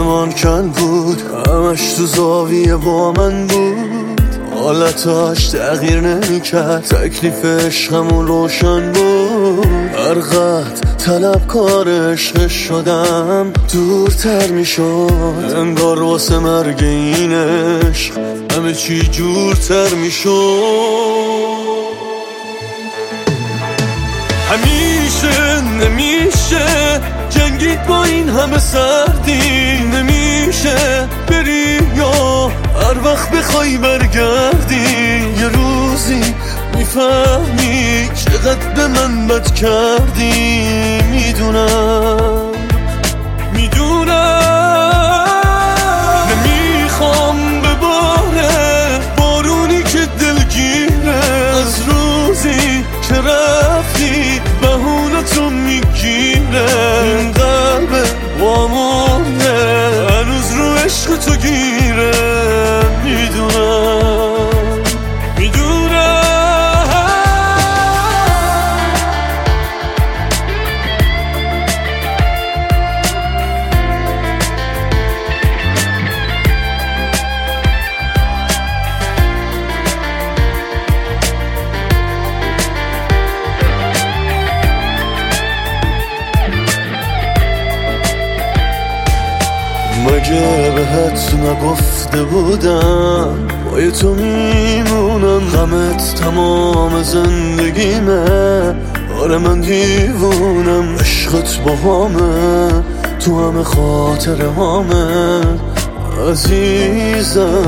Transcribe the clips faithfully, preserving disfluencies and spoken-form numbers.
آسمان کن بود، همش تو زاویه با من بود، حالتاش تغییر نمی کرد، تکلیف عشقمون روشن بود. هر قد طلبکار عشق شدم دورتر می شد، انگار واسه مرگ این عشق همه چی جورتر می شد. همیشه نمیشه جنگید با این همه سردی، نمیشه بری یا هر وقت بخوای برگردی، یه روزی میفهمی چقدر به من بد کردی. میدونم میدونم نمیخوام بباره بارونی که دلگیره، از روزی که رفتی بهونتو میگیره، این قلب وامونه هنوز رو عشق تو گیره. میدونم میدونم مگه بهت نگفته بودم با تو میمونم، غمت تمام زندگیمه، آره من دیوونم، عشقت با همه تو همه خاطر همه عزیزم.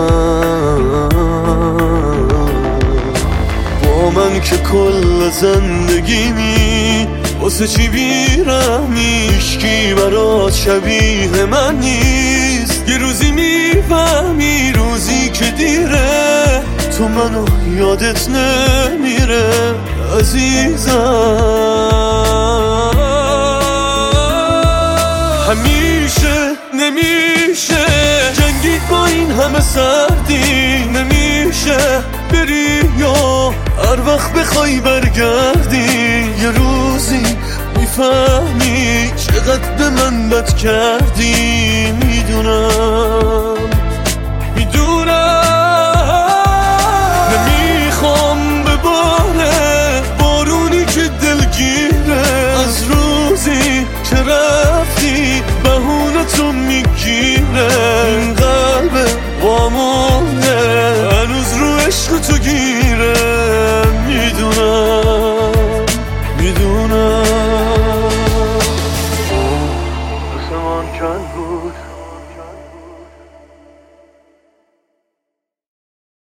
با من که کل زندگیمی واسه چی بیرحمی، هیچکی برات شبیه من نیست، یه روزی میفهمی روزی که دیره تو منو یادت نمیره عزیزم. همیشه نمیشه جنگید با این همه سردی، نمیشه بری یا هر وقت بخوای برگردی، یه روزی میفهمی چقدر به من بد کردی.